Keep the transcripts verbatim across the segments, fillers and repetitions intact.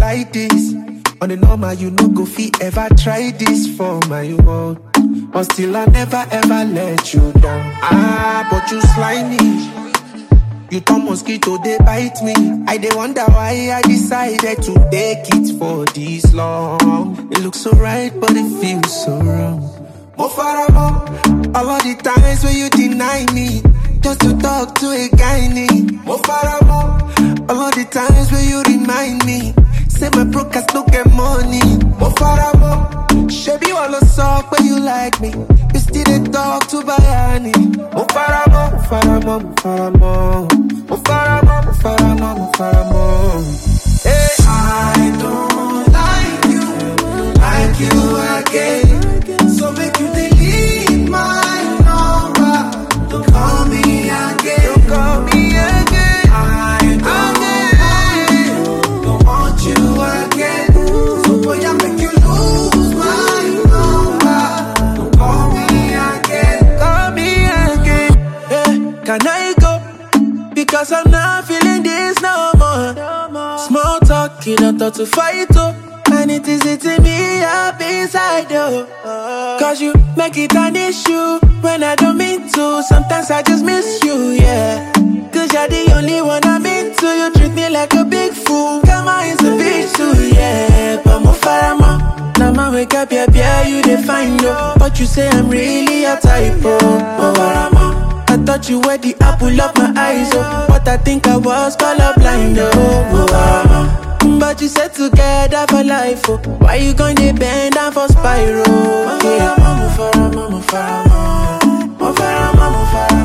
like this. On the normal, you no go fit ever try this for my world. But still I never ever let you down. Ah, but you slimy. You turn mosquito, they bite me. I dey wonder why I decided to take it for this long. It looks so right, but it feels so wrong. Mo fara mo, all of the times when you deny me, just to talk to a guy need. Mo fara mo, all of the times when you remind me, say my broke ass no get money. Mo fara mo, shebi all the sock when you like me, you still dey talk to Bayani. Mo fara mo, mo fara mo, mo fara mo, mo fara mo, mo fara mo, mo fara mo. Hey, I don't like you, like you again. So make you delete my number. Don't call me again. Don't call me again. I don't, again. don't want you again. So boy, I make you lose my number. Don't call me again. Call me again. Hey, can I go? Because I'm not feeling this no more. Small talk, you don't talk to fight oh. And it is eating me up inside, yo. Cause you make it an issue when I don't mean to. Sometimes I just miss you, yeah. Cause you're the only one I'm into. You treat me like a big fool. Come on, it's a bitch too, yeah. But mo farama. Now my wake up, yeah, yeah, you define, yo. But you say I'm really a typo. Mo farama. I thought you were the apple of my eyes, oh. But I think I was colorblind, oh. Mo farama. But you said together for life, oh. Why you gonna bend down for spiral? Yeah, mama fara, mama fara, mama fara, mama fara.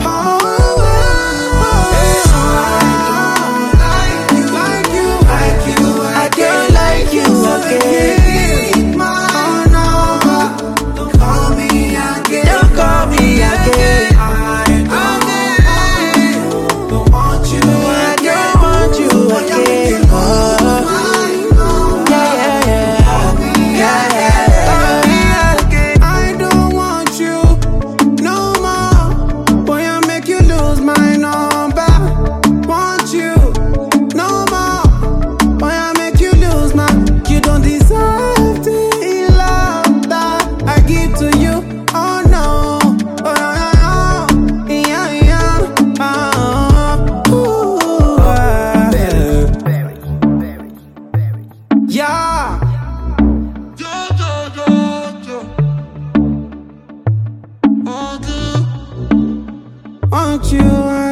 I don't like you, okay. Don't call me again. Don't call me again. Don't want you. I don't want you again. Want you